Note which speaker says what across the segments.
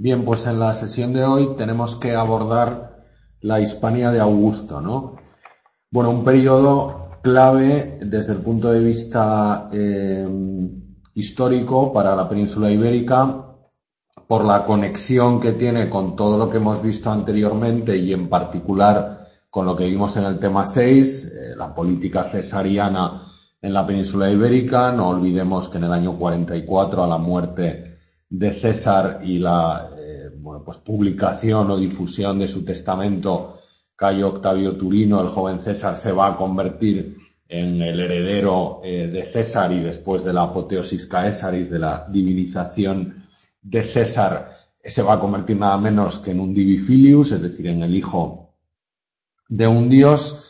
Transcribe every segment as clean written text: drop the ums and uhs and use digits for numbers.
Speaker 1: Bien, pues en la sesión de hoy tenemos que abordar la Hispania de Augusto, ¿no? Bueno, un periodo clave desde el punto de vista histórico para la península ibérica por la conexión que tiene con todo lo que hemos visto anteriormente y en particular con lo que vimos en el tema 6, la política cesariana en la península ibérica. No olvidemos que en el año 44, a la muerte de César y la publicación o difusión de su testamento, Cayo Octavio Turino, el joven César, se va a convertir en el heredero de César, y después de la apoteosis caesaris, de la divinización de César, se va a convertir nada menos que en un divi filius, es decir, en el hijo de un dios.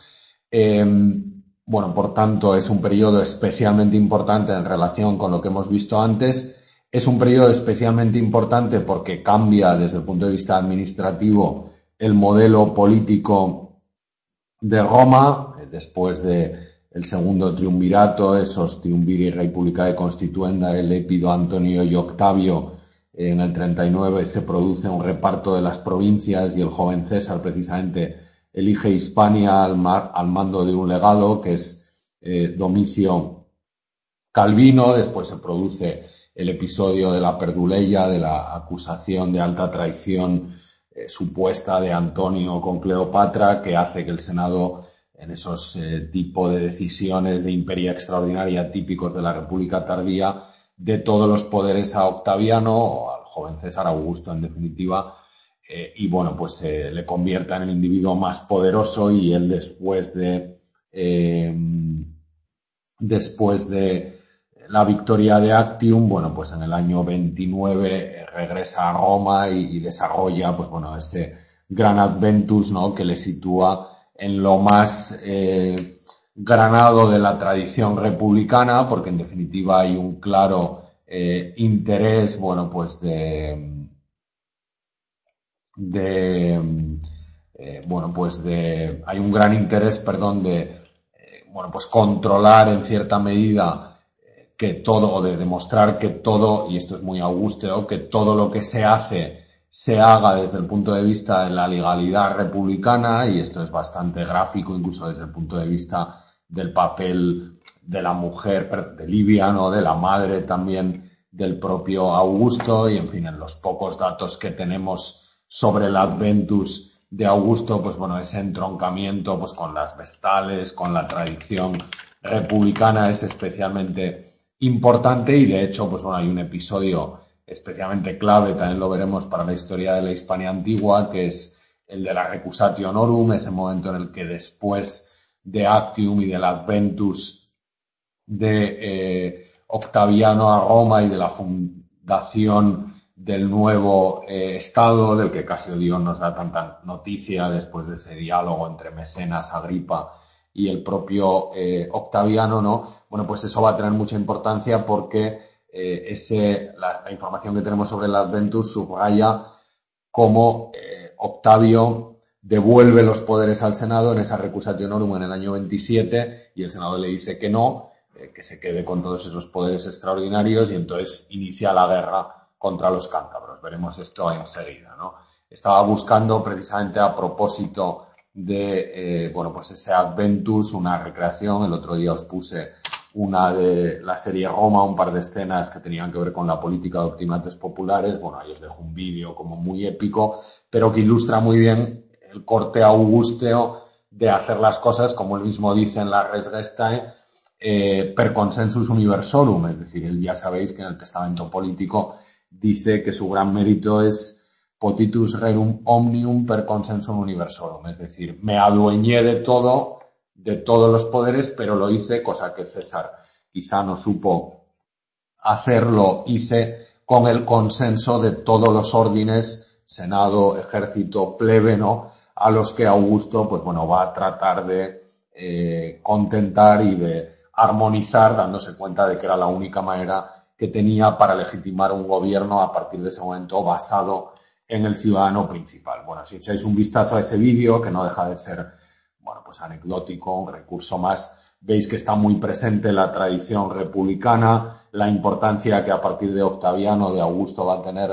Speaker 1: Por tanto, es un periodo especialmente importante en relación con lo que hemos visto antes. Es un periodo especialmente importante porque cambia desde el punto de vista administrativo el modelo político de Roma, después de el segundo triunvirato, esos triumviri republicae constituenda, el Lépido, Antonio y Octavio. En el 39 se produce un reparto de las provincias y el joven César precisamente elige Hispania al mando de un legado que es Domicio Calvino. Después se produce el episodio de la Perduleia, de la acusación de alta traición supuesta de Antonio con Cleopatra, que hace que el Senado, en esos tipo de decisiones de imperia extraordinaria típicos de la República tardía, de todos los poderes a Octaviano, o al joven César Augusto en definitiva, le convierta en el individuo más poderoso, y él después de la victoria de Actium, en el año 29 regresa a Roma y desarrolla ese gran adventus, ¿no?, que le sitúa en lo más granado de la tradición republicana, porque en definitiva hay un claro interés, hay un gran interés, de controlar en cierta medida que todo, o de demostrar que todo, y esto es muy augusteo, que todo lo que se hace se haga desde el punto de vista de la legalidad republicana, y esto es bastante gráfico incluso desde el punto de vista del papel de la mujer de Livia, ¿no?, de la madre también del propio Augusto, y en fin, en los pocos datos que tenemos sobre el adventus de Augusto, ese entroncamiento con las vestales, con la tradición republicana, es especialmente importante. Y de hecho, hay un episodio especialmente clave, también lo veremos para la historia de la Hispania antigua, que es el de la Recusatio Honorum, ese momento en el que después de Actium y del adventus de Octaviano a Roma y de la fundación del nuevo Estado, del que Casio nos da tanta noticia después de ese diálogo entre Mecenas, Agripa y el propio Octaviano, ¿no? Eso va a tener mucha importancia porque la información que tenemos sobre el Adventus subraya cómo Octavio devuelve los poderes al Senado en esa Recusatio Honorum en el año 27, y el Senado le dice que no, que se quede con todos esos poderes extraordinarios, y entonces inicia la guerra contra los cántabros. Veremos esto enseguida, ¿no? Estaba buscando precisamente, a propósito de ese Adventus, una recreación. El otro día os puse una de la serie Roma, un par de escenas que tenían que ver con la política de optimates populares. Ahí os dejo un vídeo como muy épico, pero que ilustra muy bien el corte augusteo de hacer las cosas, como él mismo dice en la Res Gestae, per consensus universorum. Es decir, él, ya sabéis que en el testamento político dice que su gran mérito es potitus rerum omnium per consensum universorum, es decir, me adueñé de todo, de todos los poderes, pero lo hice, cosa que César quizá no supo hacerlo, hice con el consenso de todos los órdenes, senado, ejército, plebe, ¿no?, a los que Augusto va a tratar de contentar y de armonizar, dándose cuenta de que era la única manera que tenía para legitimar un gobierno a partir de ese momento basado en el ciudadano principal. Si echáis un vistazo a ese vídeo, que no deja de ser anecdótico, un recurso más, veis que está muy presente la tradición republicana, la importancia que a partir de Octaviano, de Augusto, va a tener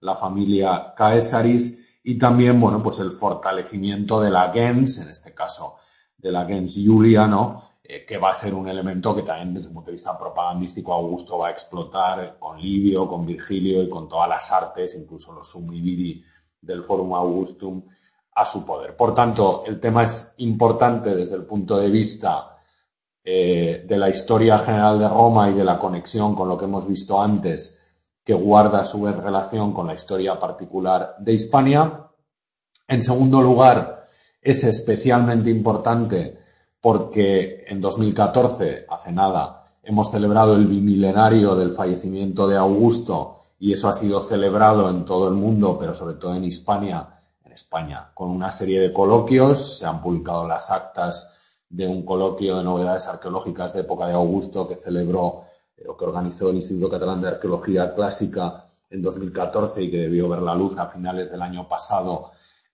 Speaker 1: la familia Caesaris, y también, bueno, pues el fortalecimiento de la gens, en este caso de la gens Julia, ¿no? Que va a ser un elemento que también desde el punto de vista propagandístico Augusto va a explotar con Livio, con Virgilio y con todas las artes, incluso los summi viri del Forum Augustum, a su poder. Por tanto, el tema es importante desde el punto de vista de la historia general de Roma y de la conexión con lo que hemos visto antes, que guarda a su vez relación con la historia particular de Hispania. En segundo lugar, es especialmente importante porque en 2014, hace nada, hemos celebrado el bimilenario del fallecimiento de Augusto y eso ha sido celebrado en todo el mundo, pero sobre todo en España, con una serie de coloquios. Se han publicado las actas de un coloquio de novedades arqueológicas de época de Augusto que celebró o que organizó el Instituto Catalán de Arqueología Clásica en 2014 y que debió ver la luz a finales del año pasado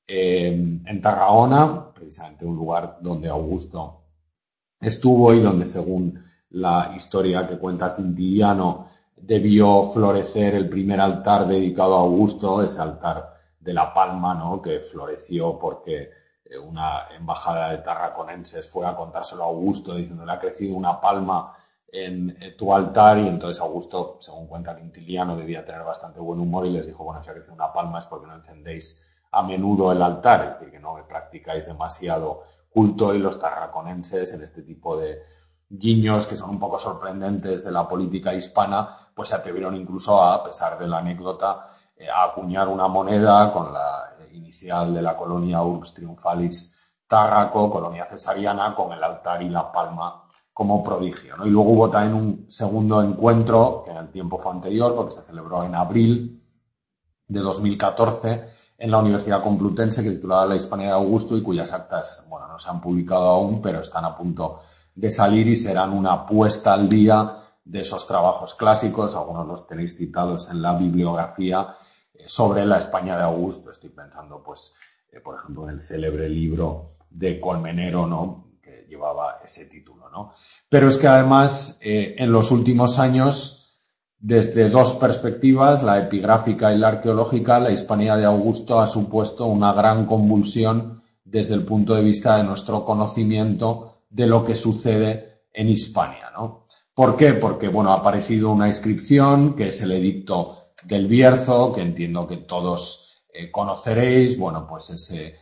Speaker 1: en Tarragona, precisamente un lugar donde Augusto estuvo y donde, según la historia que cuenta Quintiliano, debió florecer el primer altar dedicado a Augusto, ese altar de la palma, ¿no? Que floreció porque una embajada de tarraconenses fue a contárselo a Augusto diciéndole: ha crecido una palma en tu altar, y entonces Augusto, según cuenta Quintiliano, debía tener bastante buen humor y les dijo: bueno, si ha crecido una palma es porque no encendéis a menudo el altar, es decir, que no me practicáis demasiado culto. Y los tarraconenses, en este tipo de guiños que son un poco sorprendentes de la política hispana, pues se atrevieron incluso, a pesar de la anécdota, a acuñar una moneda con la inicial de la colonia Urbs Triumphalis Tarraco, colonia cesariana, con el altar y la palma como prodigio, ¿no? Y luego hubo también un segundo encuentro, que en el tiempo fue anterior, porque se celebró en abril de 2014 en la Universidad Complutense, que titulaba La Hispania de Augusto, y cuyas actas, bueno, no se han publicado aún, pero están a punto de salir y serán una puesta al día de esos trabajos clásicos. Algunos los tenéis citados en la bibliografía sobre la España de Augusto. Estoy pensando, pues, por ejemplo, en el célebre libro de Colmenero, ¿no?, que llevaba ese título, ¿no? Pero es que además, en los últimos años, desde dos perspectivas, la epigráfica y la arqueológica, la Hispanidad de Augusto ha supuesto una gran convulsión desde el punto de vista de nuestro conocimiento de lo que sucede en Hispania, ¿no? ¿Por qué? Porque, bueno, ha aparecido una inscripción que es el Edicto del Bierzo, que entiendo que todos conoceréis. Bueno, pues ese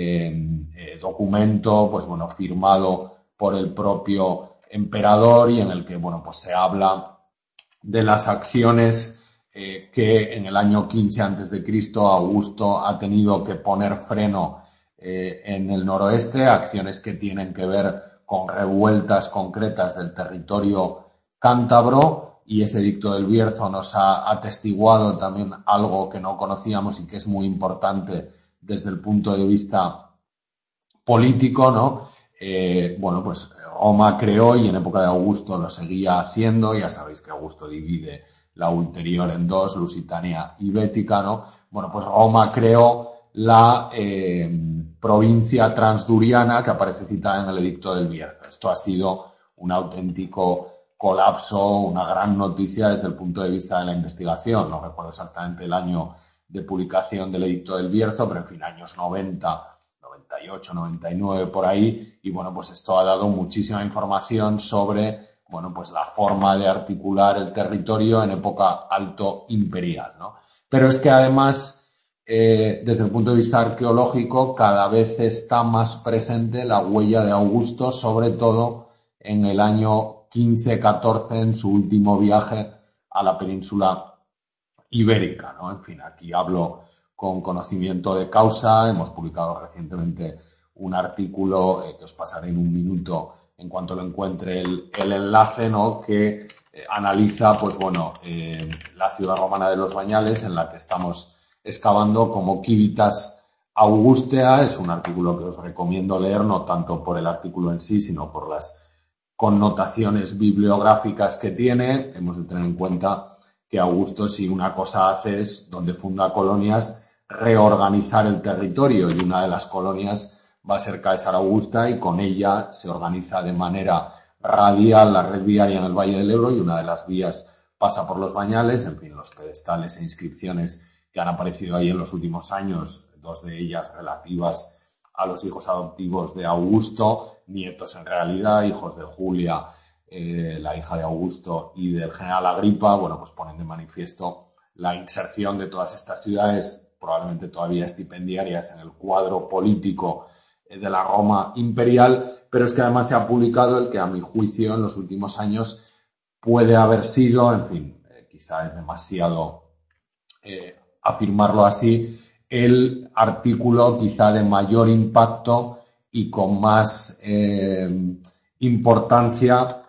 Speaker 1: documento, pues bueno, firmado por el propio emperador, y en el que, bueno, pues se habla de las acciones que en el año 15 a.C. Augusto ha tenido que poner freno en el noroeste, acciones que tienen que ver con revueltas concretas del territorio cántabro, y ese Edicto del Bierzo nos ha atestiguado también algo que no conocíamos y que es muy importante desde el punto de vista político, ¿no? Bueno, pues Roma creó, y en época de Augusto lo seguía haciendo. Ya sabéis que Augusto divide la ulterior en dos, Lusitania y Bética, ¿no? Bueno, pues Roma creó la provincia transduriana, que aparece citada en el Edicto del Bierzo. Esto ha sido un auténtico colapso, una gran noticia desde el punto de vista de la investigación. No recuerdo exactamente el año de publicación del Edicto del Bierzo, pero en fin, años 90, 98, 99, por ahí. Y bueno, pues esto ha dado muchísima información sobre, bueno, pues la forma de articular el territorio en época alto imperial, ¿no? Pero es que además, desde el punto de vista arqueológico, cada vez está más presente la huella de Augusto, sobre todo en el año 15-14, en su último viaje a la península ibérica, ¿no? En fin, aquí hablo con conocimiento de causa. Hemos publicado recientemente un artículo que os pasaré en un minuto en cuanto lo encuentre el enlace, ¿no?, que analiza, pues bueno, la ciudad romana de los Bañales, en la que estamos excavando como Civitas Augustea. Es un artículo que os recomiendo leer, no tanto por el artículo en sí, sino por las connotaciones bibliográficas que tiene. Hemos de tener en cuenta que Augusto, si una cosa hace, es, donde funda colonias, reorganizar el territorio, y una de las colonias va a ser Caesar Augusta, y con ella se organiza de manera radial la red viaria en el Valle del Ebro, y una de las vías pasa por los Bañales. En fin, los pedestales e inscripciones que han aparecido ahí en los últimos años, dos de ellas relativas a los hijos adoptivos de Augusto, nietos en realidad, hijos de Julia, la hija de Augusto, y del general Agripa, bueno, pues ponen de manifiesto la inserción de todas estas ciudades, probablemente todavía estipendiarias, en el cuadro político de la Roma imperial, pero es que además se ha publicado el que, a mi juicio, en los últimos años puede haber sido, en fin, quizá es demasiado afirmarlo así, el artículo quizá de mayor impacto y con más importancia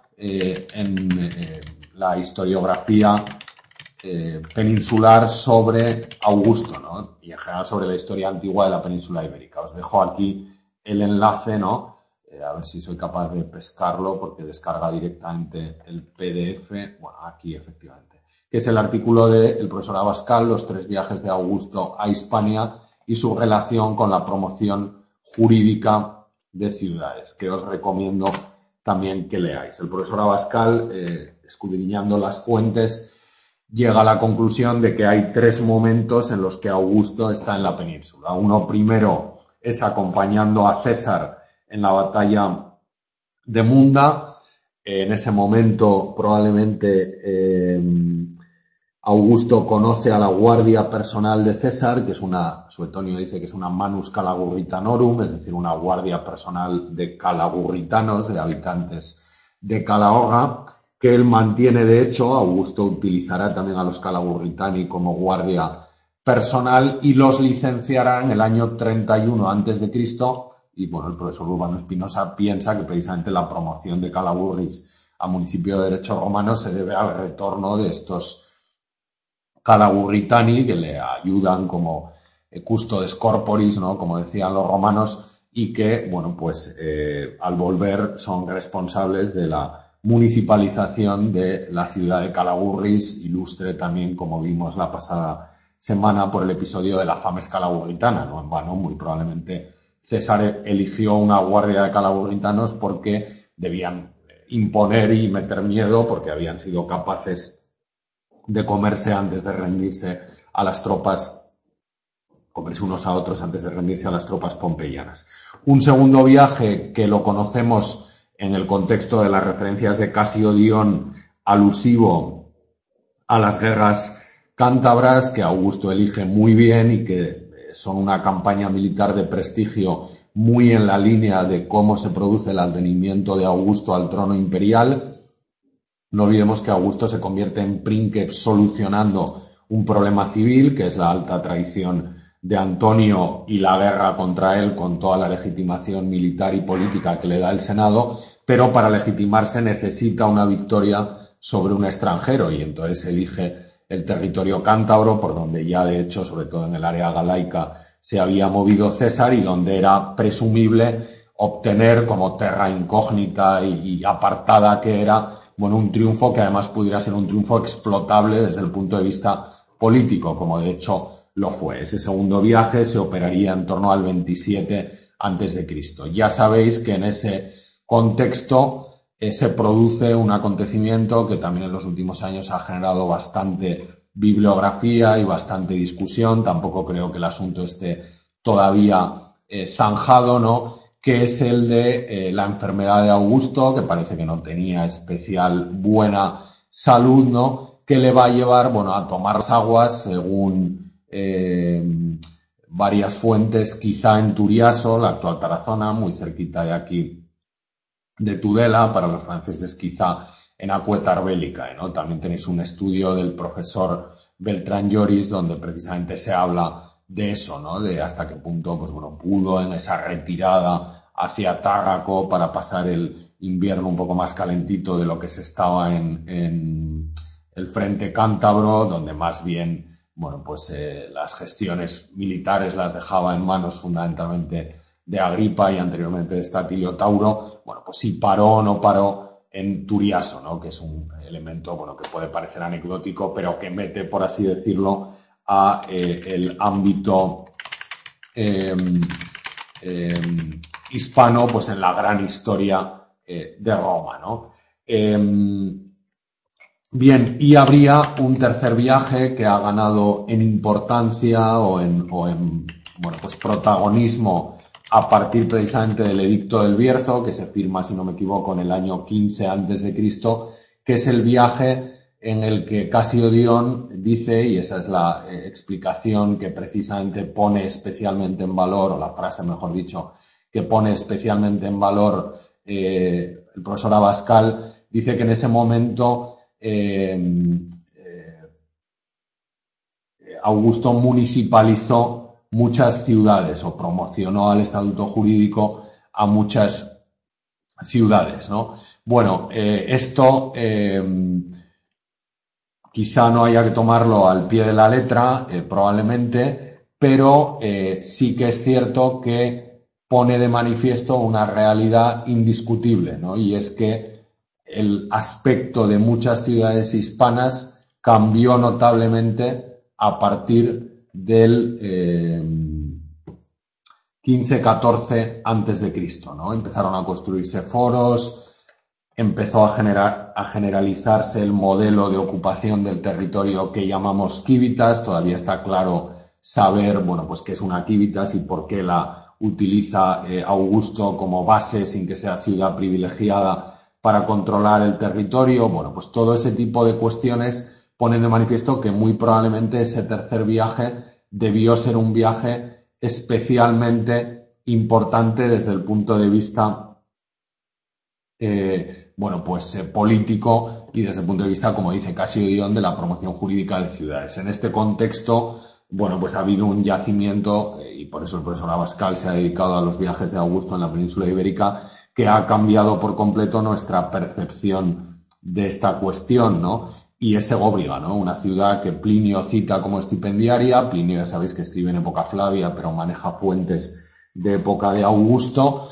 Speaker 1: en la historiografía peninsular sobre Augusto, ¿no? Y en general sobre la historia antigua de la península ibérica. Os dejo aquí el enlace, ¿no? A ver si soy capaz de pescarlo porque descarga directamente el PDF. Bueno, aquí efectivamente. Que es el artículo del profesor Abascal, los 3 viajes de Augusto a Hispania y su relación con la promoción jurídica de ciudades, que os recomiendo también que leáis. El profesor Abascal, escudriñando las fuentes, llega a la conclusión de que hay 3 momentos en los que Augusto está en la península. Uno primero es acompañando a César en la batalla de Munda. En ese momento probablemente Augusto conoce a la guardia personal de César, que es Suetonio dice que es una manus calagurritanorum, es decir, una guardia personal de calagurritanos, de habitantes de Calahorra, que él mantiene. De hecho, Augusto utilizará también a los calagurritani como guardia personal y los licenciará en el año 31 a.C. Y bueno, el profesor Urbano Espinosa piensa que precisamente la promoción de Calagurris a municipio de derecho romano se debe al retorno de estos calagurritani que le ayudan como custodes corporis, ¿no? Como decían los romanos, y que, bueno, pues al volver son responsables de la municipalización de la ciudad de Calagurris, ilustre también, como vimos la pasada semana, por el episodio de la fames calagurritana, ¿no? En vano, muy probablemente César eligió una guardia de calagurritanos porque debían imponer y meter miedo, porque habían sido capaces de comerse antes de rendirse a las tropas, comerse unos a otros antes de rendirse a las tropas pompeyanas. Un segundo viaje que lo conocemos en el contexto de las referencias de Casio Dion, alusivo a las guerras cántabras, que Augusto elige muy bien y que son una campaña militar de prestigio muy en la línea de cómo se produce el advenimiento de Augusto al trono imperial. No olvidemos que Augusto se convierte en princeps solucionando un problema civil, que es la alta traición de Antonio y la guerra contra él con toda la legitimación militar y política que le da el Senado, pero para legitimarse necesita una victoria sobre un extranjero y entonces elige el territorio cántabro, por donde ya de hecho, sobre todo en el área galaica, se había movido César y donde era presumible obtener como terra incógnita y apartada que era, bueno, un triunfo que además pudiera ser un triunfo explotable desde el punto de vista político, como de hecho lo fue. Ese segundo viaje se operaría en torno al 27 a.C. Ya sabéis que en ese contexto se produce un acontecimiento que también en los últimos años ha generado bastante bibliografía y bastante discusión. Tampoco creo que el asunto esté todavía zanjado, ¿no? Que es el de la enfermedad de Augusto, que parece que no tenía especial buena salud, ¿no? Que le va a llevar, bueno, a tomar las aguas, según varias fuentes, quizá en Turiaso, la actual Tarazona, muy cerquita de aquí de Tudela, para los franceses quizá en Aqueta Arbélica, ¿no? También tenéis un estudio del profesor Beltrán Lloris donde precisamente se habla de eso, ¿no? De hasta qué punto, pues bueno, pudo en esa retirada hacia Tágaco para pasar el invierno un poco más calentito de lo que se estaba en el frente cántabro, donde más bien, bueno, pues las gestiones militares las dejaba en manos fundamentalmente de Agripa y anteriormente de Estatilio Tauro. Bueno, pues si paró o no paró en Turiaso, ¿no? Que es un elemento, bueno, que puede parecer anecdótico, pero que mete, por así decirlo, a el ámbito hispano, pues en la gran historia de Roma, ¿no? Bien, y habría un tercer viaje que ha ganado en importancia bueno, pues protagonismo a partir precisamente del Edicto del Bierzo, que se firma, si no me equivoco, en el año 15 antes de Cristo, que es el viaje en el que Casio Dion dice, y esa es la explicación que precisamente pone especialmente en valor, o la frase, mejor dicho, que pone especialmente en valor el profesor Abascal, dice que en ese momento Augusto municipalizó muchas ciudades o promocionó al estatuto jurídico a muchas ciudades, ¿no? Bueno, esto quizá no haya que tomarlo al pie de la letra, probablemente, pero sí que es cierto que pone de manifiesto una realidad indiscutible, ¿no? Y es que el aspecto de muchas ciudades hispanas cambió notablemente a partir del 15-14 antes de Cristo, ¿no? Empezaron a construirse foros, empezó a generalizarse el modelo de ocupación del territorio que llamamos civitas. Todavía está claro saber, bueno, pues qué es una civitas y por qué la utiliza Augusto como base sin que sea ciudad privilegiada para controlar el territorio. Bueno, pues todo ese tipo de cuestiones ponen de manifiesto que muy probablemente ese tercer viaje debió ser un viaje especialmente importante desde el punto de vista bueno, pues político y desde el punto de vista, como dice Casio Dion, de la promoción jurídica de ciudades. En este contexto, bueno, pues ha habido un yacimiento, y por eso el profesor Abascal se ha dedicado a los viajes de Augusto en la península ibérica, que ha cambiado por completo nuestra percepción de esta cuestión, ¿no? Y es Segóbriga, ¿no? Una ciudad que Plinio cita como estipendiaria. Plinio, ya sabéis que escribe en época Flavia, pero maneja fuentes de época de Augusto.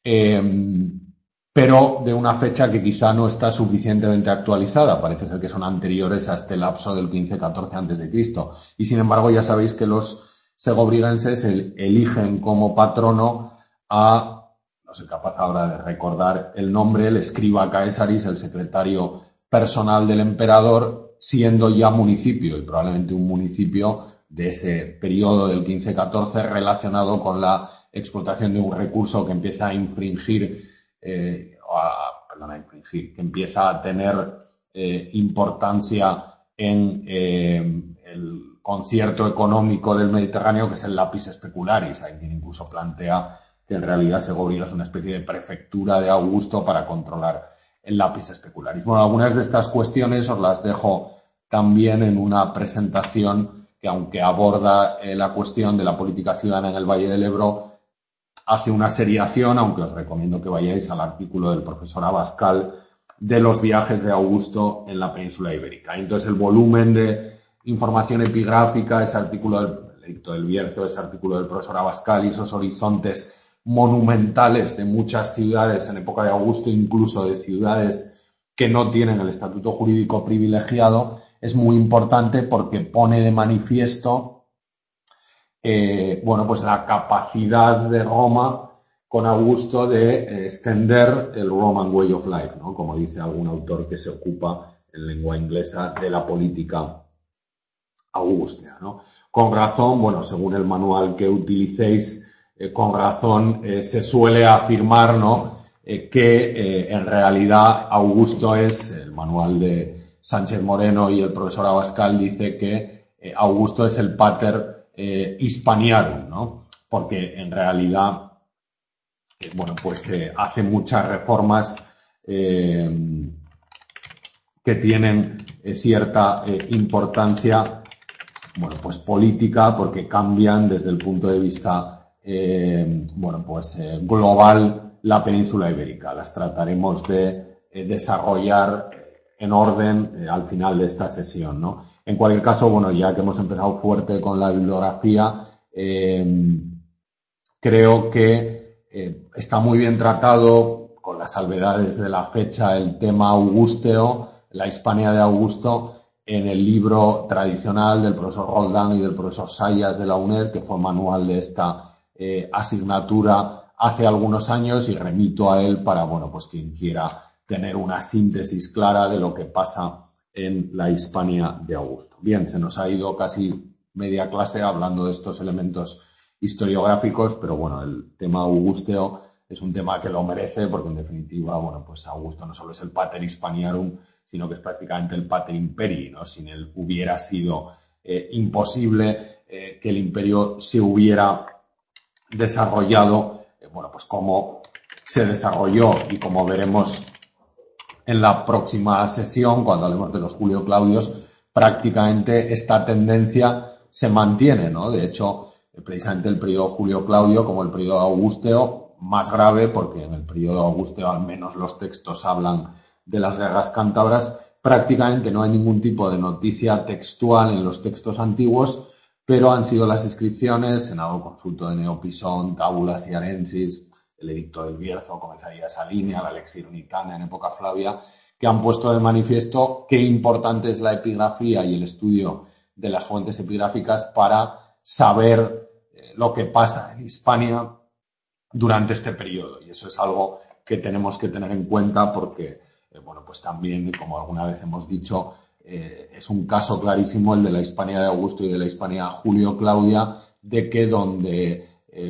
Speaker 1: Pero de una fecha que quizá no está suficientemente actualizada. Parece ser que son anteriores a este lapso del 15-14 antes de Cristo. Y sin embargo, ya sabéis que los segobrigenses eligen como patrono a, no soy capaz ahora de recordar el nombre, el escriba Caesaris, el secretario personal del emperador, siendo ya municipio, y probablemente un municipio de ese periodo del 15-14 relacionado con la explotación de un recurso que empieza a infringir que empieza a tener importancia en el concierto económico del Mediterráneo, que es el lapis specularis. Hay quien incluso plantea que en realidad Segovia es una especie de prefectura de Augusto para controlar el lapis specularis. Bueno, algunas de estas cuestiones os las dejo también en una presentación que, aunque aborda la cuestión de la política ciudadana en el Valle del Ebro, hace una seriación, aunque os recomiendo que vayáis al artículo del profesor Abascal de los viajes de Augusto en la península ibérica. Entonces, el volumen de información epigráfica, ese artículo del Edicto del Bierzo, ese artículo del profesor Abascal y esos horizontes monumentales de muchas ciudades en época de Augusto, incluso de ciudades que no tienen el estatuto jurídico privilegiado, es muy importante porque pone de manifiesto bueno, pues la capacidad de Roma con Augusto de extender el Roman Way of Life, ¿no? Como dice algún autor que se ocupa en lengua inglesa de la política augustea, ¿no? Con razón, bueno, según el manual que utilicéis, con razón se suele afirmar, ¿no? Que en realidad Augusto es, el manual de Sánchez Moreno y el profesor Abascal dice que Augusto es el pater hispaniarum, ¿no? Porque en realidad, bueno, pues hace muchas reformas que tienen cierta importancia, bueno, pues política, porque cambian desde el punto de vista, bueno, pues global la península ibérica. Las trataremos de desarrollar en orden al final de esta sesión, ¿no? En cualquier caso, bueno, ya que hemos empezado fuerte con la bibliografía, creo que está muy bien tratado, con las salvedades de la fecha, el tema augusteo, la Hispania de Augusto, en el libro tradicional del profesor Roldán y del profesor Sayas de la UNED, que fue manual de esta asignatura hace algunos años, y remito a él para, bueno, pues quien quiera tener una síntesis clara de lo que pasa en la Hispania de Augusto. Bien, se nos ha ido casi media clase hablando de estos elementos historiográficos, pero bueno, el tema augusteo es un tema que lo merece porque en definitiva, bueno, pues Augusto no solo es el pater Hispaniarum, sino que es prácticamente el pater imperii, ¿no? Sin él hubiera sido imposible que el imperio se hubiera desarrollado, bueno, pues como se desarrolló y como veremos en la próxima sesión, cuando hablemos de los Julio Claudios, prácticamente esta tendencia se mantiene, ¿no? De hecho, precisamente el periodo Julio Claudio, como el periodo Augusteo, más grave, porque en el periodo Augusteo al menos los textos hablan de las guerras cántabras, prácticamente no hay ningún tipo de noticia textual en los textos antiguos, pero han sido las inscripciones, Senado Consulto de Neopisón, Tábulas y Arensis, el edicto del Bierzo comenzaría esa línea, la Lex Irnitana en época Flavia, que han puesto de manifiesto qué importante es la epigrafía y el estudio de las fuentes epigráficas para saber lo que pasa en Hispania durante este periodo. Y eso es algo que tenemos que tener en cuenta porque, bueno, pues también, como alguna vez hemos dicho, es un caso clarísimo el de la Hispania de Augusto y de la Hispania Julio-Claudia, de que donde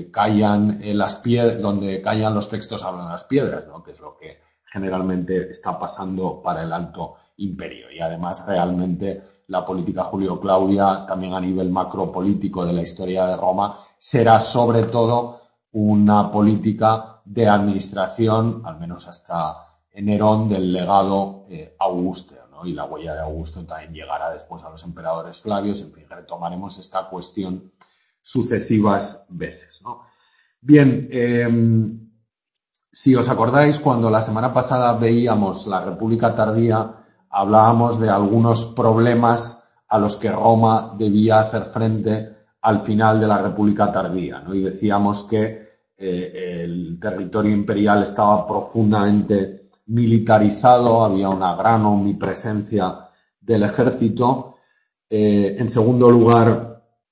Speaker 1: donde callan los textos hablan las piedras, ¿no? Que es lo que generalmente está pasando para el Alto Imperio. Y además realmente la política Julio-Claudia, también a nivel macropolítico de la historia de Roma, será sobre todo una política de administración, al menos hasta Nerón, del legado augusteo, ¿no? Y la huella de Augusto también llegará después a los emperadores Flavios. En fin, retomaremos esta cuestión sucesivas veces, ¿no? Bien, si os acordáis, cuando la semana pasada veíamos la República Tardía, hablábamos de algunos problemas a los que Roma debía hacer frente al final de la República Tardía, ¿no? Y decíamos que el territorio imperial estaba profundamente militarizado, había una gran omnipresencia del ejército. En segundo lugar,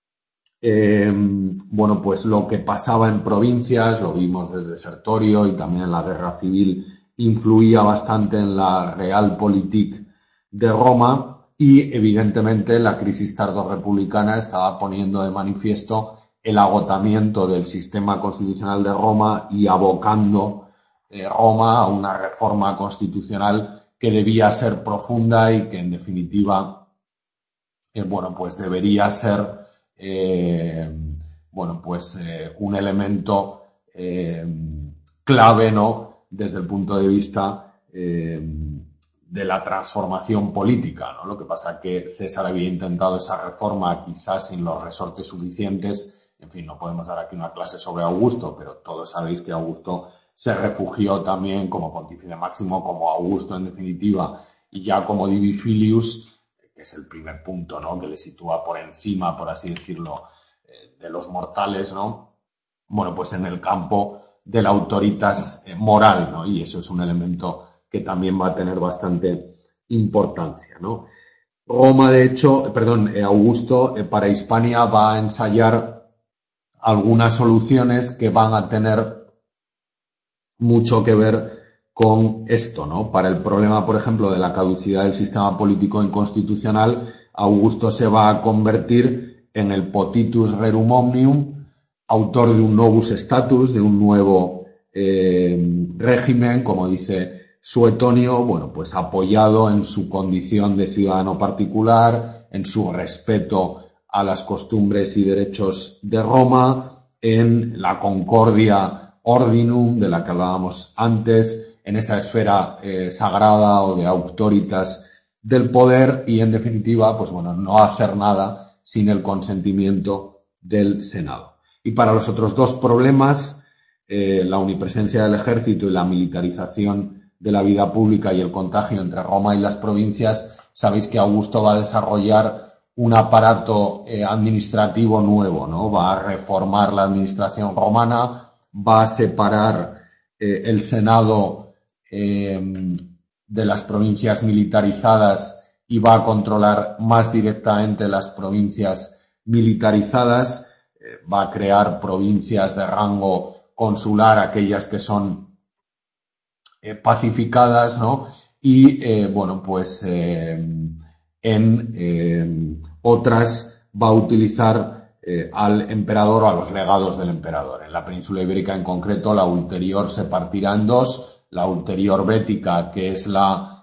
Speaker 1: bueno, pues lo que pasaba en provincias, lo vimos desde Sertorio y también en la guerra civil, influía bastante en la realpolitik de Roma y evidentemente la crisis tardorrepublicana estaba poniendo de manifiesto el agotamiento del sistema constitucional de Roma y abocando Roma a una reforma constitucional que debía ser profunda y que en definitiva, bueno, pues debería ser bueno, pues un elemento clave, ¿no? Desde el punto de vista de la transformación política, ¿no? Lo que pasa es que César había intentado esa reforma quizás sin los resortes suficientes. En fin, no podemos dar aquí una clase sobre Augusto, pero todos sabéis que Augusto se refugió también como pontífice máximo, como Augusto en definitiva, y ya como Divi Filius, que es el primer punto, ¿no? Que le sitúa por encima, por así decirlo, de los mortales, ¿no? Bueno, pues en el campo de la autoritas moral, ¿no? Y eso es un elemento que también va a tener bastante importancia, ¿no? Roma, de hecho, Augusto para Hispania va a ensayar algunas soluciones que van a tener mucho que ver con esto, ¿no? Para el problema, por ejemplo, de la caducidad del sistema político inconstitucional, Augusto se va a convertir en el potitus rerum omnium, autor de un novus status, de un nuevo régimen, como dice Suetonio, bueno, pues apoyado en su condición de ciudadano particular, en su respeto a las costumbres y derechos de Roma, en la concordia ordinum de la que hablábamos antes, en esa esfera sagrada o de autoritas del poder y, en definitiva, pues bueno, no hacer nada sin el consentimiento del Senado. Y para los otros dos problemas, la omnipresencia del ejército y la militarización de la vida pública y el contagio entre Roma y las provincias, sabéis que Augusto va a desarrollar un aparato administrativo nuevo, ¿no? Va a reformar la administración romana, va a separar el Senado de las provincias militarizadas y va a controlar más directamente las provincias militarizadas, va a crear provincias de rango consular, aquellas que son pacificadas, ¿no? y, bueno, pues otras va a utilizar al emperador o a los legados del emperador. En la península ibérica en concreto, la ulterior se partirá en dos, la ulterior bética, que es la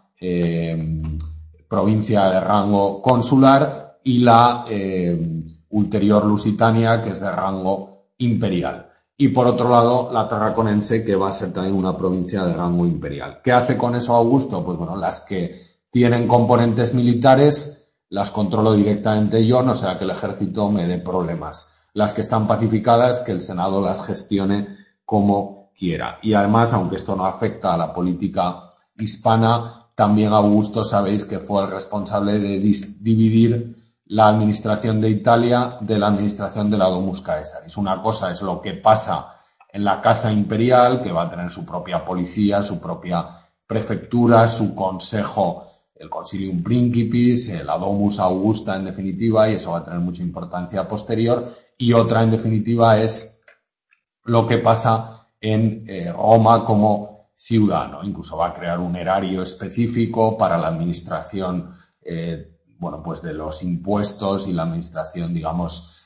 Speaker 1: provincia de rango consular, y la ulterior lusitania, que es de rango imperial. Y por otro lado, la tarraconense, que va a ser también una provincia de rango imperial. ¿Qué hace con eso Augusto? Pues bueno, las que tienen componentes militares las controlo directamente yo, no sea que el ejército me dé problemas. Las que están pacificadas, que el Senado las gestione como quiera. Y además, aunque esto no afecta a la política hispana, también Augusto sabéis que fue el responsable de dividir la administración de Italia de la administración de la Domus Caesaris. Una cosa es lo que pasa en la Casa Imperial, que va a tener su propia policía, su propia prefectura, su consejo, el Consilium Principis, la Domus Augusta en definitiva, y eso va a tener mucha importancia posterior. Y otra en definitiva es lo que pasa en Roma como ciudad, ¿no? Incluso va a crear un erario específico para la administración bueno, pues de los impuestos y la administración, digamos,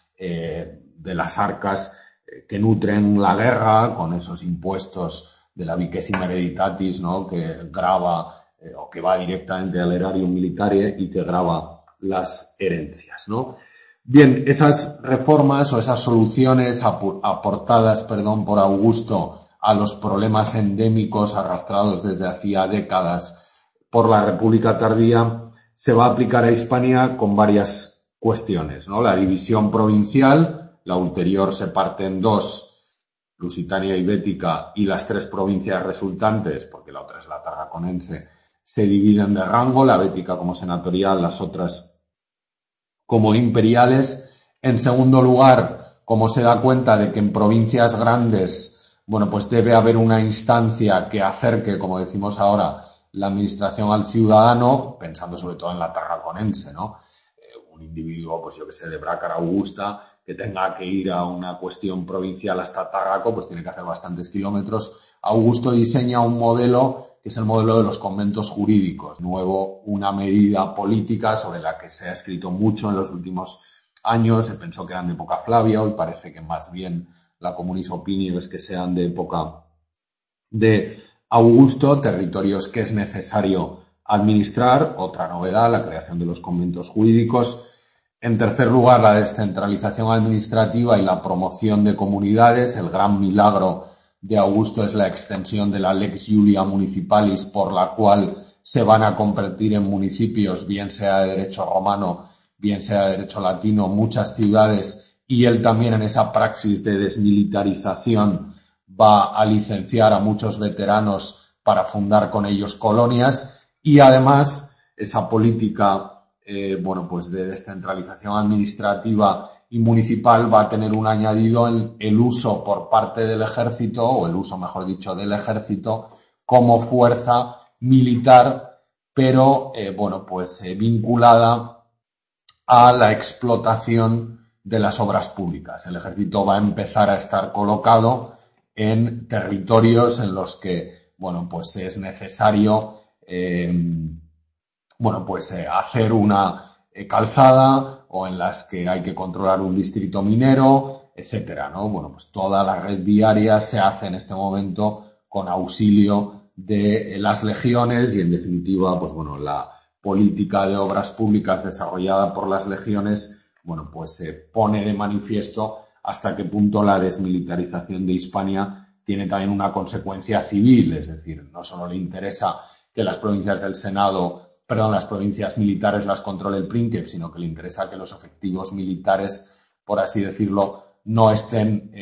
Speaker 1: de las arcas que nutren la guerra con esos impuestos de la vicesima hereditatis, ¿no? Que grava o que va directamente al erario militario y que grava las herencias, ¿no? Bien, esas reformas o esas soluciones aportadas, por Augusto a los problemas endémicos arrastrados desde hacía décadas por la República tardía, se va a aplicar a Hispania con varias cuestiones, ¿no? La división provincial, la ulterior se parte en dos, Lusitania y Bética, y las tres provincias resultantes, porque la otra es la tarraconense, se dividen de rango, la Bética como senatorial, las otras como imperiales. En segundo lugar, como se da cuenta de que en provincias grandes, bueno, pues debe haber una instancia que acerque, como decimos ahora, la administración al ciudadano, pensando sobre todo en la tarraconense, ¿no? Un individuo, pues yo que sé, de Brácara Augusta, que tenga que ir a una cuestión provincial hasta Tarraco, pues tiene que hacer bastantes kilómetros. Augusto diseña un modelo que es el modelo de los conventos jurídicos. Nuevo, una medida política sobre la que se ha escrito mucho en los últimos años. Se pensó que eran de época Flavia, hoy parece que más bien la comunis opinio es que sean de época de Augusto, territorios que es necesario administrar. Otra novedad, la creación de los conventos jurídicos. En tercer lugar, la descentralización administrativa y la promoción de comunidades. El gran milagro de Augusto es la extensión de la Lex Julia Municipalis, por la cual se van a convertir en municipios, bien sea de derecho romano, bien sea de derecho latino, muchas ciudades, y él también en esa praxis de desmilitarización va a licenciar a muchos veteranos para fundar con ellos colonias, y además esa política bueno, pues de descentralización administrativa y municipal va a tener un añadido en el uso por parte del ejército, o el uso, mejor dicho, del ejército como fuerza militar, pero bueno, pues vinculada a la explotación de las obras públicas. El ejército va a empezar a estar colocado en territorios en los que, bueno, pues es necesario bueno, pues hacer una calzada, o en las que hay que controlar un distrito minero, etcétera, ¿no? Bueno, pues toda la red viaria se hace en este momento con auxilio de las legiones, y en definitiva, pues bueno, la política de obras públicas desarrollada por las legiones, bueno, pues se pone de manifiesto hasta qué punto la desmilitarización de Hispania tiene también una consecuencia civil, es decir, no solo le interesa que las provincias del Senado, las provincias militares las controle el Princeps, sino que le interesa que los efectivos militares, por así decirlo, no estén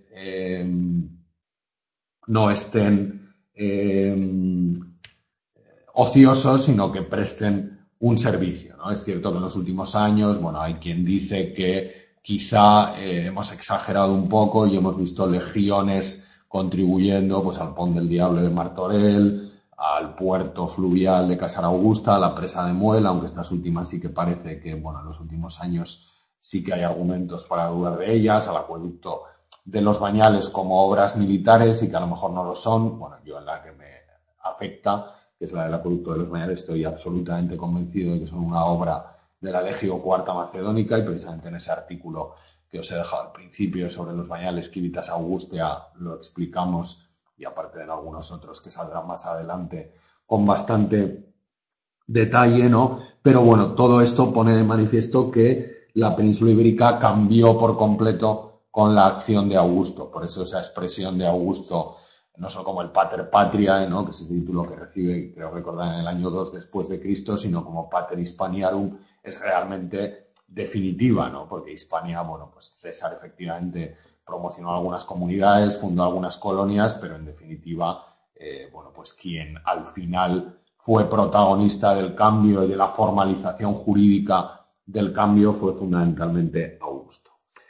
Speaker 1: ociosos, sino que presten un servicio, ¿no? Es cierto que en los últimos años, bueno, hay quien dice que quizá hemos exagerado un poco y hemos visto legiones contribuyendo pues al Pont del Diablo de Martorell, al puerto fluvial de Casar Augusta, a la presa de Muel, aunque estas últimas sí que parece que, bueno, en los últimos años sí que hay argumentos para dudar de ellas, al acueducto de los Bañales como obras militares y que a lo mejor no lo son. Bueno, yo en la que me afecta, que es la del acueducto de los Mayales, estoy absolutamente convencido de que son una obra de la Legio Cuarta Macedónica, y precisamente en ese artículo que os he dejado al principio sobre los Mayales Civitas Augustea lo explicamos, y aparte de algunos otros que saldrán más adelante con bastante detalle, ¿no? Pero bueno, todo esto pone de manifiesto que la península ibérica cambió por completo con la acción de Augusto. Por eso esa expresión de Augusto, no solo como el Pater Patriae, ¿no?, que es el título que recibe, creo recordar, en el año 2 después de Cristo, sino como Pater Hispaniarum, es realmente definitiva, ¿no? Porque Hispania, bueno, pues César efectivamente promocionó algunas comunidades, fundó algunas colonias, pero en definitiva, bueno, pues quien al final fue protagonista del cambio y de la formalización jurídica del cambio fue fundamentalmente Augusto.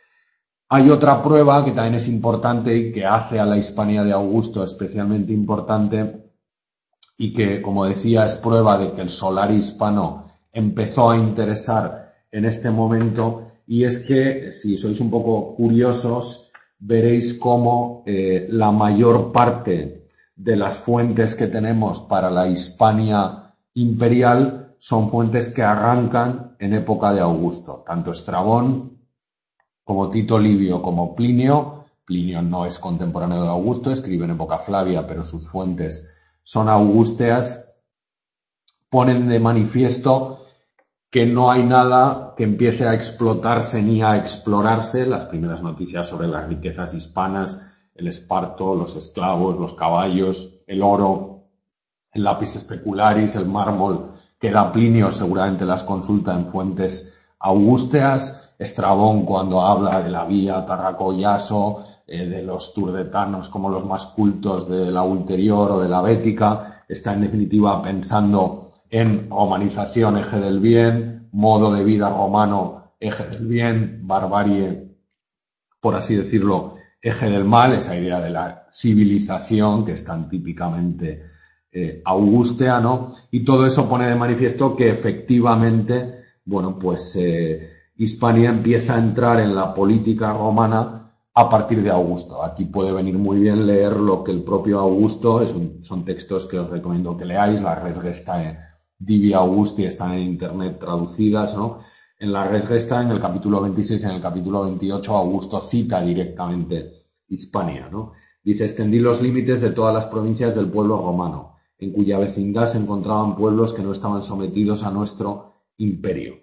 Speaker 1: Hay otra prueba que también es importante y que hace a la Hispania de Augusto especialmente importante, y que, como decía, es prueba de que el solar hispano empezó a interesar en este momento, y es que, si sois un poco curiosos, veréis cómo la mayor parte de las fuentes que tenemos para la Hispania imperial son fuentes que arrancan en época de Augusto. Tanto Estrabón como Tito Livio como Plinio. Plinio no es contemporáneo de Augusto, escribe en época Flavia, pero sus fuentes son augusteas, ponen de manifiesto que no hay nada que empiece a explotarse ni a explorarse. Las primeras noticias sobre las riquezas hispanas, el esparto, los esclavos, los caballos, el oro, el lápiz specularis, el mármol, que da Plinio seguramente las consulta en fuentes augusteas. Estrabón, cuando habla de la vía Tarraco-Yaso, de los turdetanos como los más cultos de la ulterior o de la bética, está en definitiva pensando en romanización, eje del bien, modo de vida romano, eje del bien, barbarie, por así decirlo, eje del mal, esa idea de la civilización que es tan típicamente augustea, ¿no? Y todo eso pone de manifiesto que efectivamente, bueno, pues Hispania empieza a entrar en la política romana a partir de Augusto. Aquí puede venir muy bien leer lo que el propio Augusto, son textos que os recomiendo que leáis, la Res Gestae Divi Augusti están en internet traducidas, ¿no? En la Res Gestae, en el capítulo 26 y en el capítulo 28, Augusto cita directamente Hispania, ¿no? Dice: extendí los límites de todas las provincias del pueblo romano, en cuya vecindad se encontraban pueblos que no estaban sometidos a nuestro imperio.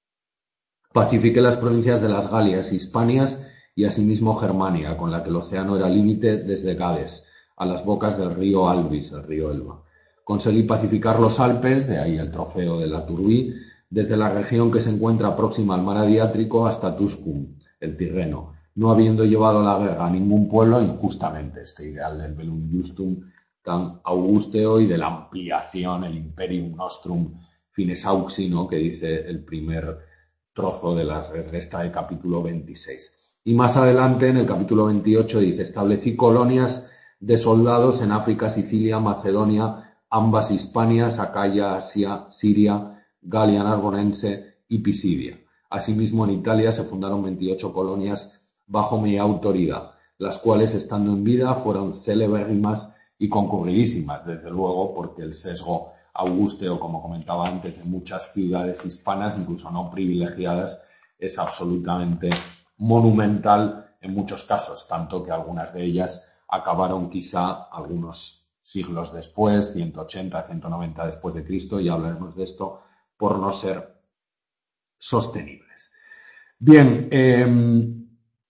Speaker 1: Pacifiqué las provincias de las Galias, Hispanias y asimismo Germania, con la que el océano era límite desde Gades, a las bocas del río Albis, el río Elba. Conseguí pacificar los Alpes, de ahí el trofeo de la Turbí, desde la región que se encuentra próxima al mar Adriático hasta Tuscum, el Tirreno, no habiendo llevado la guerra a ningún pueblo injustamente. Este ideal del Bellum Justum tan augusteo y de la ampliación, el Imperium Nostrum Fines Auxi, ¿no?, que dice el primer trozo de las Res Gestae, capítulo 26. Y más adelante, en el capítulo 28, dice: establecí colonias de soldados en África, Sicilia, Macedonia, ambas Hispanias, Acaya, Asia, Siria, Galia Narbonense y Pisidia. Asimismo, en Italia se fundaron 28 colonias bajo mi autoridad, las cuales, estando en vida, fueron celebérrimas y concurridísimas, desde luego, porque el sesgo augusteo, como comentaba antes, de muchas ciudades hispanas, incluso no privilegiadas, es absolutamente monumental en muchos casos, tanto que algunas de ellas acabaron quizá algunos siglos después, 180, 190 después de Cristo, y hablaremos de esto, por no ser sostenibles. Bien,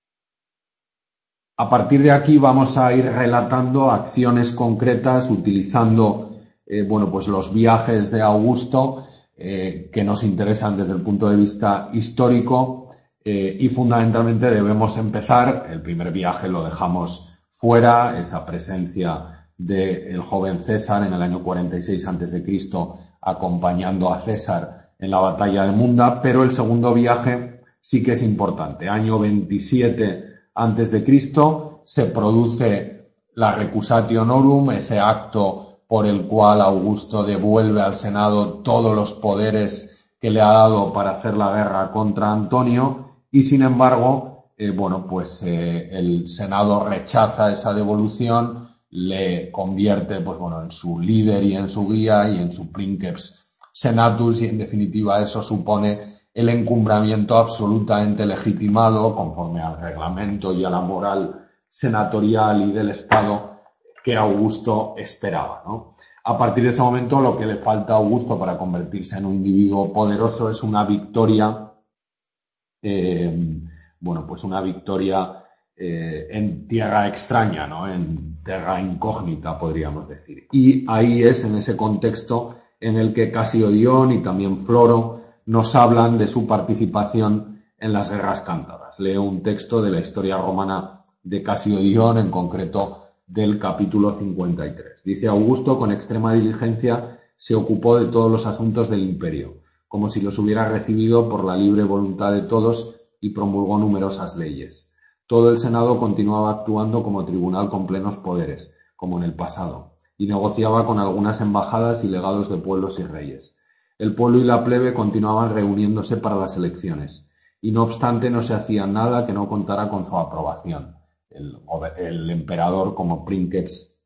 Speaker 1: a partir de aquí vamos a ir relatando acciones concretas utilizando bueno, pues los viajes de Augusto que nos interesan desde el punto de vista histórico, y fundamentalmente debemos empezar. El primer viaje lo dejamos fuera, esa presencia del joven César en el año 46 a.C. acompañando a César en la batalla de Munda, pero el segundo viaje sí que es importante. Año 27 antes de Cristo se produce la Recusatio Honorum, ese acto por el cual Augusto devuelve al Senado todos los poderes que le ha dado para hacer la guerra contra Antonio, y sin embargo, bueno, pues el Senado rechaza esa devolución, le convierte, pues bueno, en su líder y en su guía y en su princeps senatus, y en definitiva eso supone el encumbramiento absolutamente legitimado conforme al reglamento y a la moral senatorial y del Estado que Augusto esperaba, ¿no? A partir de ese momento lo que le falta a Augusto para convertirse en un individuo poderoso es una victoria, pues una victoria en tierra extraña, ¿no? En terra incógnita, podríamos decir. Y ahí es en ese contexto en el que Casio Dion y también Floro nos hablan de su participación en las guerras cántabras. Leo un texto de la historia romana de Casio Dion, en concreto del capítulo 53. Dice: Augusto, con extrema diligencia, se ocupó de todos los asuntos del imperio, como si los hubiera recibido por la libre voluntad de todos, y promulgó numerosas leyes. Todo el Senado continuaba actuando como tribunal con plenos poderes, como en el pasado, y negociaba con algunas embajadas y legados de pueblos y reyes. El pueblo y la plebe continuaban reuniéndose para las elecciones, y no obstante no se hacía nada que no contara con su aprobación. El emperador como princeps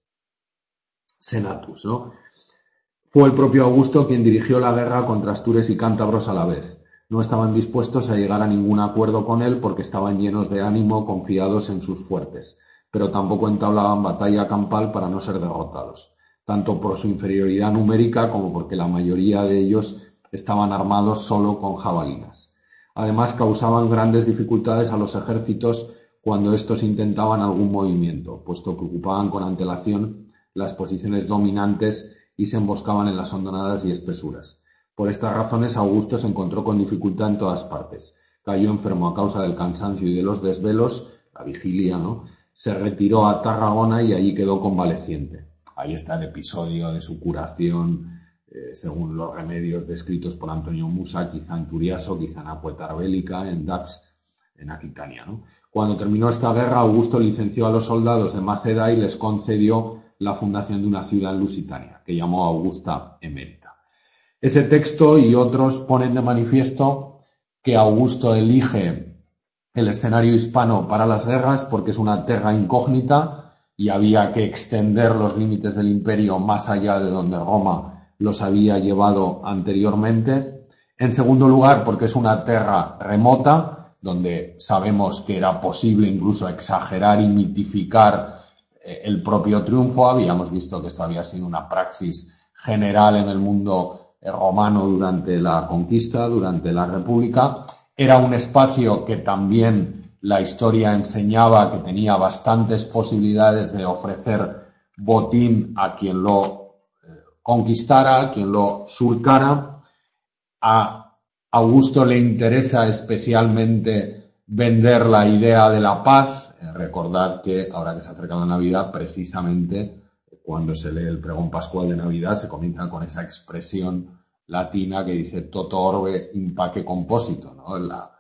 Speaker 1: senatus, ¿no? Fue el propio Augusto quien dirigió la guerra contra astures y cántabros a la vez. No estaban dispuestos a llegar a ningún acuerdo con él porque estaban llenos de ánimo, confiados en sus fuertes, pero tampoco entablaban batalla campal para no ser derrotados, tanto por su inferioridad numérica como porque la mayoría de ellos estaban armados solo con jabalinas. Además, causaban grandes dificultades a los ejércitos cuando estos intentaban algún movimiento, puesto que ocupaban con antelación las posiciones dominantes y se emboscaban en las hondonadas y espesuras. Por estas razones, Augusto se encontró con dificultad en todas partes. Cayó enfermo a causa del cansancio y de los desvelos, la vigilia, ¿no? Se retiró a Tarragona y allí quedó convaleciente. Ahí está el episodio de su curación, según los remedios descritos por Antonio Musa, quizá en Turiaso, quizá en Aquetar Bélica, en Dax, en Aquitania, ¿no? Cuando terminó esta guerra, Augusto licenció a los soldados de Maceda y les concedió la fundación de una ciudad en Lusitania, que llamó Augusta Emérita. Ese texto y otros ponen de manifiesto que Augusto elige el escenario hispano para las guerras porque es una terra incógnita y había que extender los límites del imperio más allá de donde Roma los había llevado anteriormente. En segundo lugar, porque es una terra remota, donde sabemos que era posible incluso exagerar y mitificar el propio triunfo. Habíamos visto que esto había sido una praxis general en el mundo romano durante la conquista, durante la República. Era un espacio que también la historia enseñaba que tenía bastantes posibilidades de ofrecer botín a quien lo conquistara, a quien lo surcara. A Augusto le interesa especialmente vender la idea de la paz. Recordad que ahora que se acerca la Navidad, precisamente cuando se lee el pregón pascual de Navidad, se comienza con esa expresión latina que dice toto orbe in pace composito, ¿no? La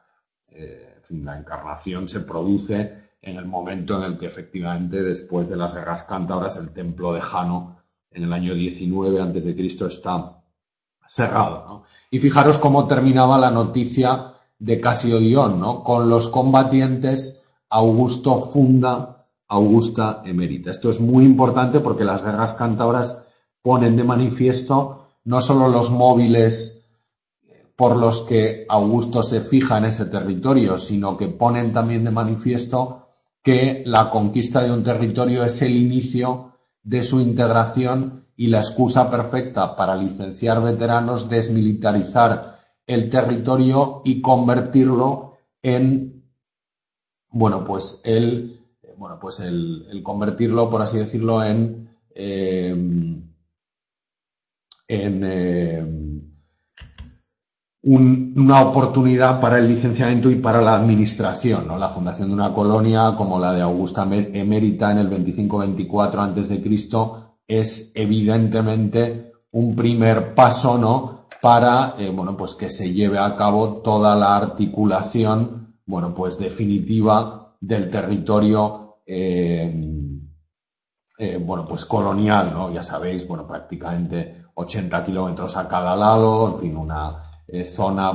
Speaker 1: encarnación se produce en el momento en el que efectivamente, después de las guerras cántabras, el templo de Jano en el año 19 a.C. está cerrado, ¿no? Y fijaros cómo terminaba la noticia de Casio Dion, ¿no? Con los combatientes, Augusto funda Augusta Emérita. Esto es muy importante porque las guerras cántabras ponen de manifiesto no solo los móviles por los que Augusto se fija en ese territorio, sino que ponen también de manifiesto que la conquista de un territorio es el inicio de su integración y la excusa perfecta para licenciar veteranos, desmilitarizar el territorio y convertirlo en, el convertirlo, por así decirlo, una oportunidad para el licenciamiento y para la administración, ¿no? La fundación de una colonia como la de Augusta Emérita en el 25-24 a.C. es evidentemente un primer paso, ¿no? Para, que se lleve a cabo toda la articulación, definitiva del territorio, colonial, ¿no? Ya sabéis, prácticamente 80 kilómetros a cada lado, en fin, una zona,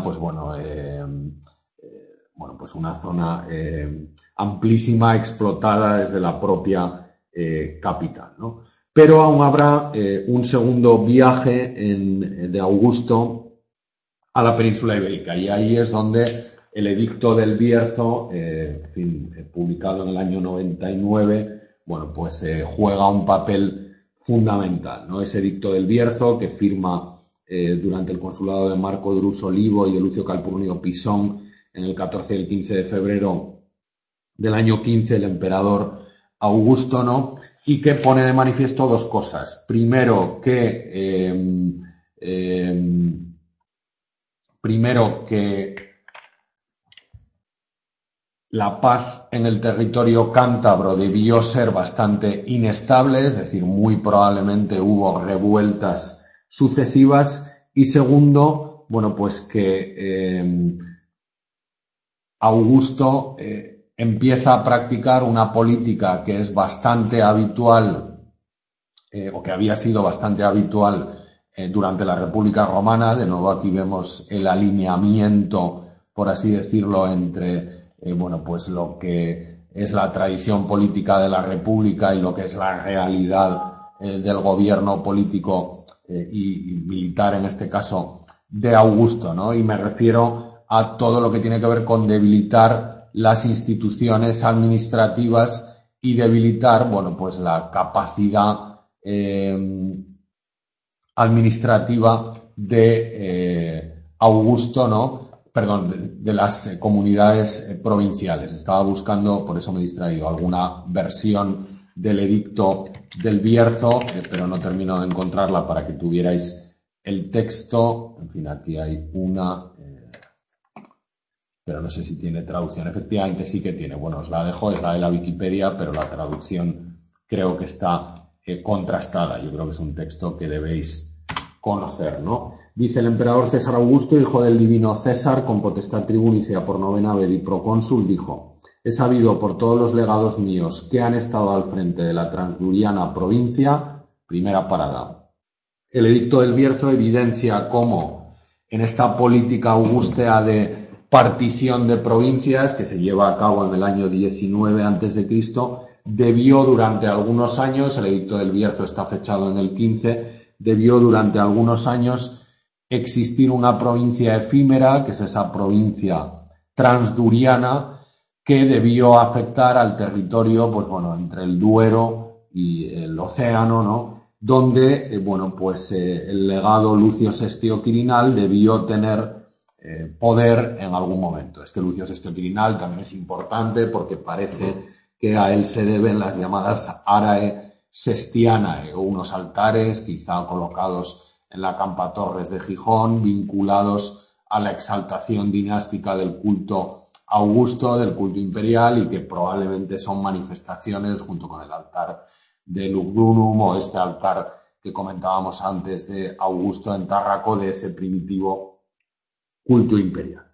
Speaker 1: una zona amplísima, explotada desde la propia capital, ¿no? Pero aún habrá un segundo viaje de Augusto a la península ibérica, y ahí es donde el Edicto del Bierzo, publicado en el año 99, bueno, pues juega un papel fundamental, ¿no? Ese Edicto del Bierzo que firma durante el consulado de Marco Druso Olivo y de Lucio Calpurnio Pisón en el 14 y el 15 de febrero del año 15 el emperador Augusto, ¿no? Y que pone de manifiesto dos cosas. Primero que la paz en el territorio cántabro debió ser bastante inestable, es decir, muy probablemente hubo revueltas sucesivas. Y segundo, bueno, pues que Augusto empieza a practicar una política que es bastante habitual, o que había sido bastante habitual durante la República Romana. De nuevo aquí vemos el alineamiento, por así decirlo, entre bueno, pues lo que es la tradición política de la República y lo que es la realidad del gobierno político y militar, en este caso, de Augusto, ¿no? Y me refiero a todo lo que tiene que ver con debilitar las instituciones administrativas y debilitar, bueno, pues la capacidad administrativa de Augusto, ¿no? Perdón, de las comunidades provinciales. Estaba buscando, por eso me he distraído, alguna versión del Edicto del Bierzo, pero no termino de encontrarla para que tuvierais el texto. En fin, aquí hay una, pero no sé si tiene traducción. Efectivamente sí que tiene. Bueno, os la dejo, es la de la Wikipedia, pero la traducción creo que está contrastada. Yo creo que es un texto que debéis conocer, ¿no? Dice: el emperador César Augusto, hijo del divino César, con potestad tribunica por novena vez y procónsul, dijo: he sabido por todos los legados míos que han estado al frente de la transduriana provincia. Primera parada. El edicto del Bierzo evidencia cómo en esta política augustea de partición de provincias que se lleva a cabo en el año 19 a.C., debió durante algunos años, el edicto del Bierzo está fechado en el 15, debió durante algunos años existir una provincia efímera, que es esa provincia transduriana, que debió afectar al territorio, pues bueno, entre el Duero y el océano, ¿no? Donde, bueno, pues el legado Lucio Sestio Quirinal debió tener poder en algún momento. Este Lucio Sestio Quirinal también es importante porque parece que a él se deben las llamadas Arae Sestianae, o unos altares quizá colocados en la Campa Torres de Gijón, vinculados a la exaltación dinástica del culto Augusto, del culto imperial, y que probablemente son manifestaciones, junto con el altar de Lugdunum o este altar que comentábamos antes de Augusto en Tárraco, de ese primitivo culto imperial.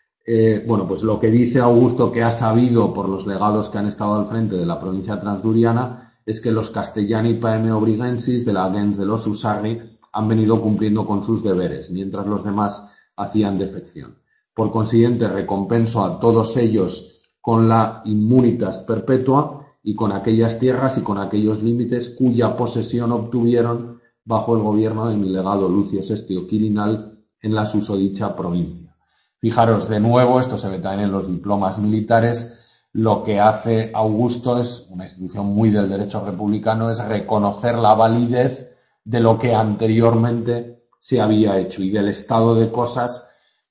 Speaker 1: Bueno, pues lo que dice Augusto, que ha sabido por los legados que han estado al frente de la provincia transduriana, es que los castellani paeme obrigensis de la gens de los Usarri han venido cumpliendo con sus deberes, mientras los demás hacían defección. Por consiguiente, recompenso a todos ellos con la immunitas perpetua y con aquellas tierras y con aquellos límites cuya posesión obtuvieron bajo el gobierno de mi legado Lucio Sestio Quirinal en la susodicha provincia. Fijaros, de nuevo, esto se ve también en los diplomas militares, lo que hace Augusto, es una institución muy del derecho republicano, es reconocer la validez de lo que anteriormente se había hecho y del estado de cosas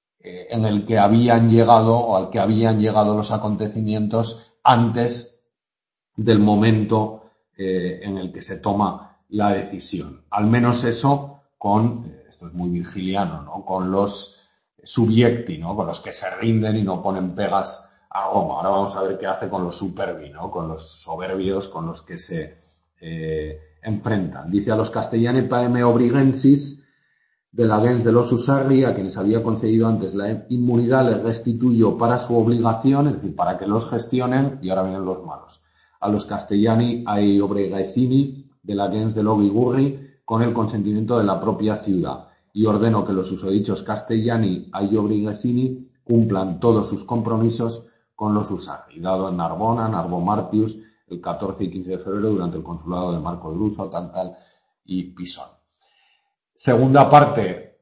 Speaker 1: en el que habían llegado o al que habían llegado los acontecimientos antes del momento en el que se toma la decisión. Al menos eso con, esto es muy virgiliano, ¿no?, con los subiecti, ¿no?, con los que se rinden y no ponen pegas a Roma. Ahora vamos a ver qué hace con los superbi, ¿no?, con los soberbios con los que se enfrentan. Dice: a los castellani paeme obrigensis de la gens de los Usarri, a quienes había concedido antes la inmunidad, les restituyo para su obligación, es decir, para que los gestionen, y ahora vienen los malos. A los castellani ai obregaecini de la gens de Logigurri, con el consentimiento de la propia ciudad, y ordeno que los susodichos castellani ai obregaecini cumplan todos sus compromisos con los Usarri, dado en Narbona, Narbo Martius, el 14 y 15 de febrero durante el consulado de Marco de Druso, Tantal y Pisón. Segunda parte,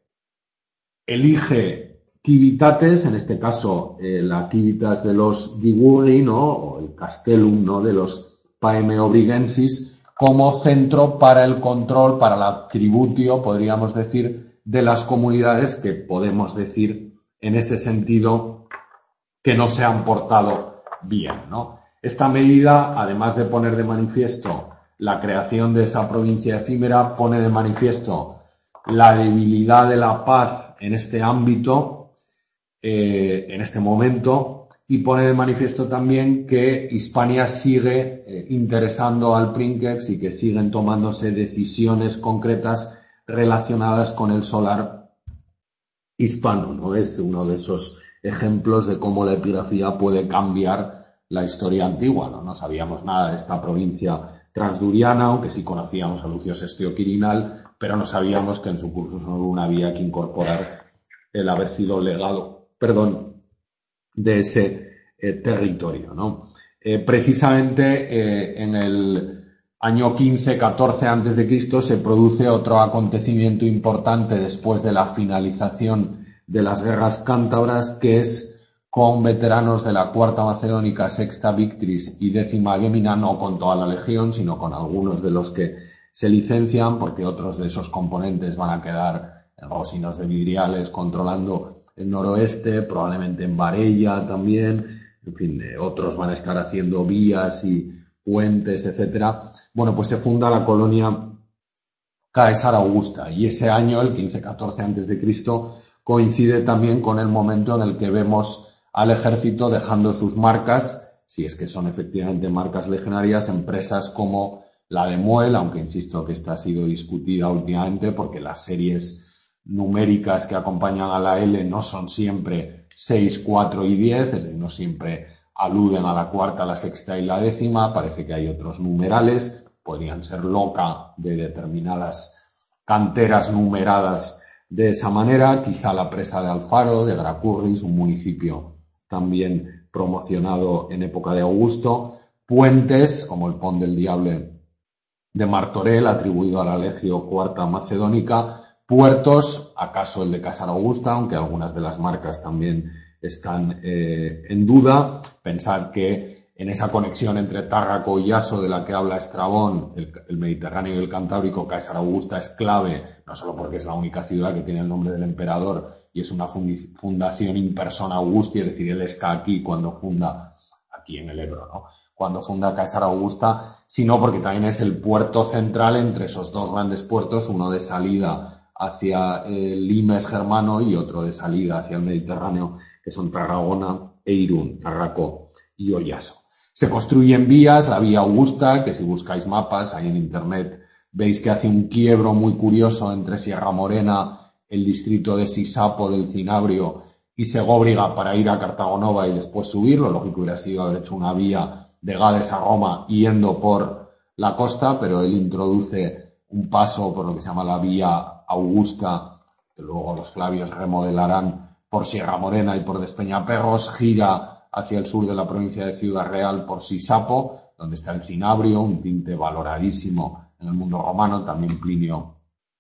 Speaker 1: elige civitates, en este caso la civitas de los Digurri, ¿no? O el castellum, ¿no? De los Paeme Obrigensis, como centro para el control, para la tributio, podríamos decir, de las comunidades que podemos decir en ese sentido que no se han portado bien, ¿no? Esta medida, además de poner de manifiesto la creación de esa provincia efímera, pone de manifiesto la debilidad de la paz en este ámbito, en este momento, y pone de manifiesto también que Hispania sigue interesando al princeps y que siguen tomándose decisiones concretas relacionadas con el solar hispano, ¿no? Es uno de esos ejemplos de cómo la epigrafía puede cambiar la historia antigua, ¿no? No sabíamos nada de esta provincia transduriana, aunque sí conocíamos a Lucio Sestio Quirinal, pero no sabíamos que en su cursus honorum había que incorporar el haber sido legado, de ese territorio, ¿no? Precisamente en el año 15-14 antes de Cristo se produce otro acontecimiento importante después de la finalización de las guerras cántabras, que es con veteranos de la Cuarta Macedónica, Sexta Victris y Décima Gemina, no con toda la legión, sino con algunos de los que se licencian, porque otros de esos componentes van a quedar en Rosinos de Vidriales controlando el noroeste, probablemente en Varella también, en fin, otros van a estar haciendo vías y puentes, etcétera. Bueno, pues se funda la colonia Caesar Augusta, y ese año, el 15-14 antes de Cristo, coincide también con el momento en el que vemos al ejército dejando sus marcas, si es que son efectivamente marcas legionarias, en presas como la de Muel, aunque insisto que esta ha sido discutida últimamente porque las series numéricas que acompañan a la L no son siempre 6, 4 y 10, es decir, no siempre aluden a la cuarta, la sexta y la décima, parece que hay otros numerales, podrían ser loca de determinadas canteras numeradas de esa manera, quizá la presa de Alfaro, de Gracurris, un municipio también promocionado en época de Augusto, puentes, como el Pont del Diable de Martorell, atribuido a la Legio Cuarta Macedónica, puertos, acaso el de Caesar Augusta, aunque algunas de las marcas también están en duda. Pensad que en esa conexión entre Tárraco y Iaso de la que habla Estrabón, el Mediterráneo y el Cantábrico, Caesar Augusta es clave, no solo porque es la única ciudad que tiene el nombre del emperador y es una fundación in persona Augusti, es decir, él está aquí cuando funda, aquí en el Ebro, ¿no? Cuando funda Caesar Augusta, sino porque también es el puerto central entre esos dos grandes puertos, uno de salida hacia el limes germano y otro de salida hacia el Mediterráneo, que son Tarragona e Irún, Tarraco y Oyaso. Se construyen vías, la vía Augusta, que si buscáis mapas ahí en internet veis que hace un quiebro muy curioso entre Sierra Morena, el distrito de Sisapo del Cinabrio y Segóbriga para ir a Cartagonova y después subir. Lo lógico hubiera sido haber hecho una vía de Gades a Roma yendo por la costa, pero él introduce un paso por lo que se llama la vía Augusta, que luego los Flavios remodelarán por Sierra Morena y por Despeñaperros, gira hacia el sur de la provincia de Ciudad Real por Sisapo, donde está el cinabrio, un tinte valoradísimo en el mundo romano, también Plinio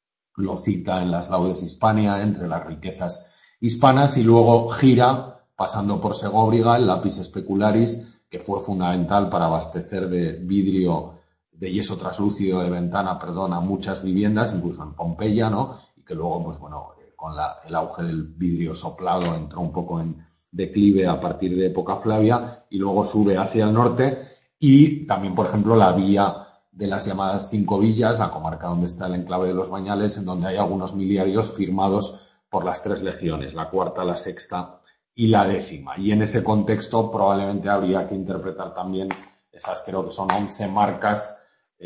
Speaker 1: lo cita en las Laudes Hispania, entre las riquezas hispanas, y luego gira, pasando por Segóbriga, el Lapis Specularis, que fue fundamental para abastecer de vidrio, de yeso traslúcido de ventana, a muchas viviendas, incluso en Pompeya, ¿no? Y que luego, pues bueno, con el auge del vidrio soplado entró un poco en declive a partir de época Flavia, y luego sube hacia el norte, y también, por ejemplo, la vía de las llamadas Cinco Villas, la comarca donde está el enclave de los Bañales, en donde hay algunos miliarios firmados por las tres legiones, la cuarta, la sexta y la décima. Y en ese contexto probablemente habría que interpretar también esas, creo que son 11 marcas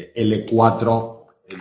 Speaker 1: L4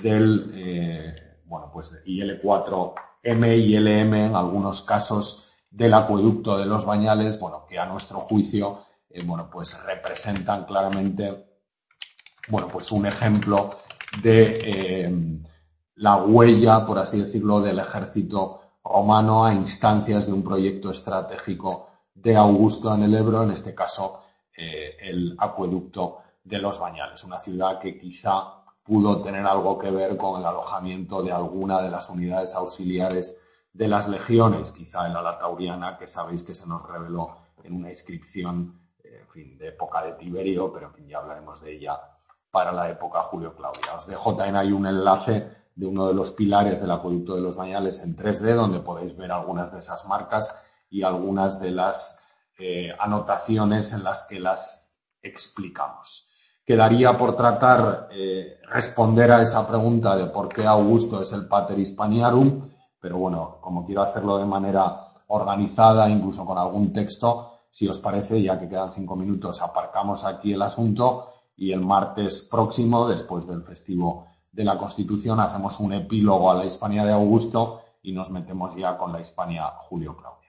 Speaker 1: y L4M y LM en algunos casos del acueducto de los Bañales, bueno, que a nuestro juicio, pues representan claramente, pues un ejemplo de la huella, por así decirlo, del ejército romano a instancias de un proyecto estratégico de Augusto en el Ebro, en este caso el acueducto de los Bañales, una ciudad que quizá pudo tener algo que ver con el alojamiento de alguna de las unidades auxiliares de las legiones, quizá en la Tauriana, que sabéis que se nos reveló en una inscripción, en fin, de época de Tiberio, pero en fin, ya hablaremos de ella para la época Julio-Claudia. Os dejo también ahí un enlace de uno de los pilares del acueducto de los Bañales en 3D, donde podéis ver algunas de esas marcas y algunas de las anotaciones en las que las explicamos. Quedaría por tratar responder a esa pregunta de por qué Augusto es el Pater Hispaniarum, pero bueno, como quiero hacerlo de manera organizada, incluso con algún texto, si os parece, ya que quedan 5 minutos, aparcamos aquí el asunto y el martes próximo, después del festivo de la Constitución, hacemos un epílogo a la Hispania de Augusto y nos metemos ya con la Hispania Julio-Claudio.